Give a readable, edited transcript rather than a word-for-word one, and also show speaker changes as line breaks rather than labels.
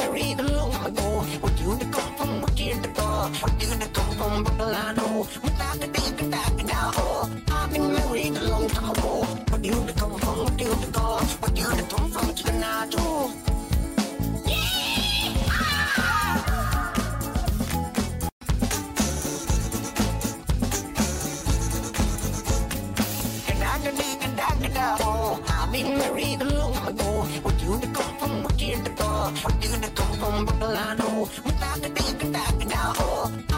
married a long time ago. Where you to come from? What you to go? Where you to come from? Bacolano. Without the day, without the now. I've been married a long time ago. Where you to come from? What you to go? Where you to come from? Tonight. I've been married a long time ago. Where you to come from? What you to go? Where you to come from? Bacolano. Without the day, without the now.